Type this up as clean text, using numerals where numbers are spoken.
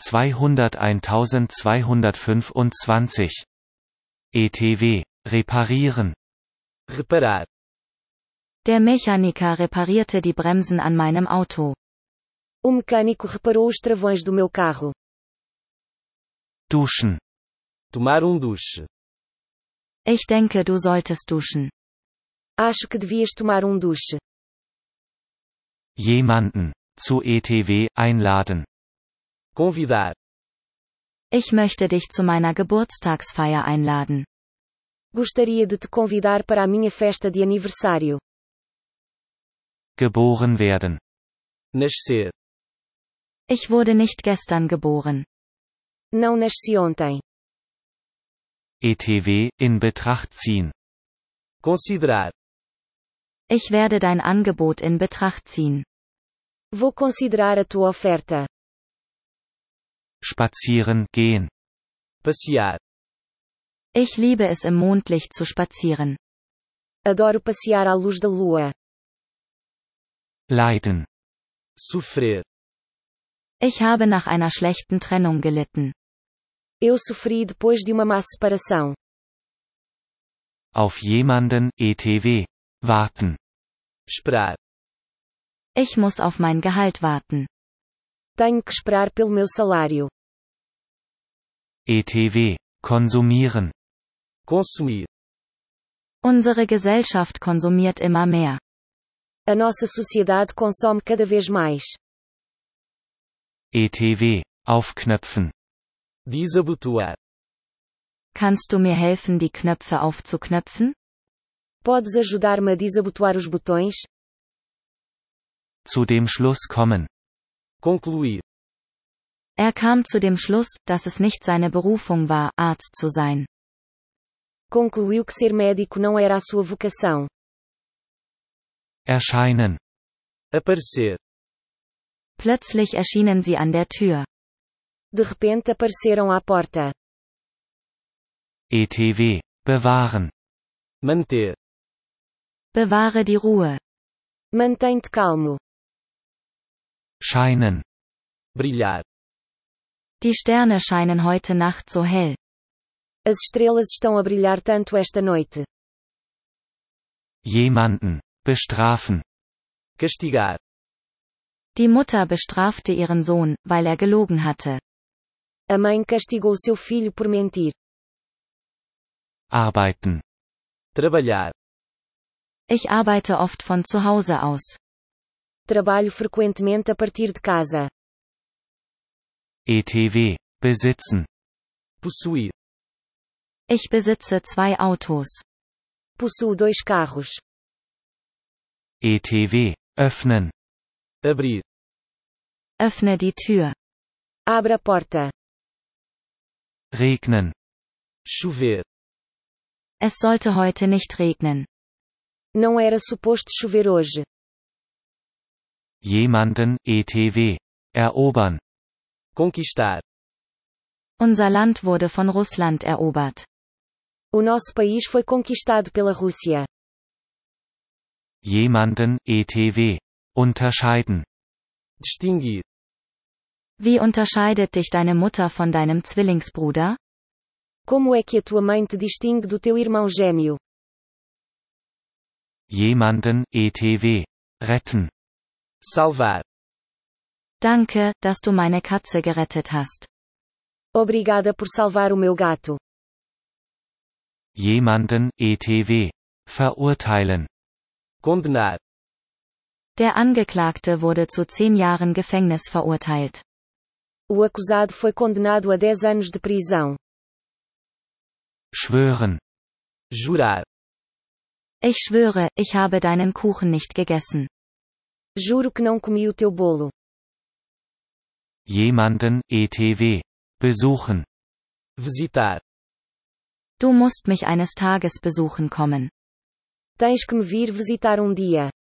201.225. ETW, reparieren. Reparar. Der Mechaniker reparierte die Bremsen an meinem Auto. O mecânico reparou os travões do meu carro. Duschen. Tomar duche. Ich denke, du solltest duschen. Acho que devias tomar duche. Jemanden zu ETW einladen. Convidar. Ich möchte dich zu meiner Geburtstagsfeier einladen. Gostaria de te convidar para a minha festa de aniversário. Geboren werden. Nascer. Ich wurde nicht gestern geboren. Não nasci ontem. ETW in Betracht ziehen. Considerar. Ich werde dein Angebot in Betracht ziehen. Vou considerar a tua oferta. Spazieren gehen. Passear. Ich liebe es im Mondlicht zu spazieren. Adoro passear à luz da lua. Leiden. Sofrer. Ich habe nach einer schlechten Trennung gelitten. Eu sofri depois de uma má separação. Auf jemanden, ETW. Warten. Esperar. Ich muss auf mein Gehalt warten. Tenho que esperar pelo meu salário. ETW. Konsumieren. Consumir. Unsere Gesellschaft konsumiert immer mehr. A nossa sociedade consome cada vez mais. ETW. Aufknöpfen. Desabotoar. Kannst du mir helfen, die Knöpfe aufzuknöpfen? Podes ajudar-me a desabotoar os botões? Zu dem Schluss kommen. Concluir. Er kam zu dem Schluss, dass es nicht seine Berufung war, Arzt zu sein. Concluiu que ser médico não era a sua vocação. Erscheinen. Aparecer. Plötzlich erschienen sie an der Tür. De repente apareceram à porta. ETW. Bewahren. Manter. Bewahre die Ruhe. Mantém-te calmo. Scheinen. Brilhar. Die Sterne scheinen heute Nacht so hell. As estrelas estão a brilhar tanto esta noite. Jemanden. Bestrafen. Castigar. Die Mutter bestrafte ihren Sohn, weil er gelogen hatte. A mãe castigou seu filho por mentir. Arbeiten. Trabalhar. Ich arbeite oft von zu Hause aus. Trabalho frequentemente a partir de casa. ETW. Besitzen. Possuir. Ich besitze 2 Autos. Possuo 2 carros. ETW. Öffnen. Abrir. Öffne die Tür. Abra a porta. Regnen. Chover. Es sollte heute nicht regnen. Não era suposto chover hoje. Jemanden, ETW. Erobern. Conquistar. Unser Land wurde von Russland erobert. O nosso país foi conquistado pela Rússia. Jemanden, ETW. Unterscheiden. Distinguir. Wie unterscheidet dich deine Mutter von deinem Zwillingsbruder? Como é que a tua mãe te distingue do teu irmão gêmeo? Jemanden, ETW. Retten. Salvar. Danke, dass du meine Katze gerettet hast. Obrigada por salvar o meu gato. Jemanden, ETW. Verurteilen. Condenar. Der Angeklagte wurde zu 10 Jahren Gefängnis verurteilt. O acusado foi condenado a 10 anos de prisão. Schwören. Jurar. Ich schwöre, ich habe deinen Kuchen nicht gegessen. Juro que não comi o teu bolo. Jemanden, ETW. Besuchen. Visitar. Du musst mich eines Tages besuchen kommen. Tens que me vir visitar dia.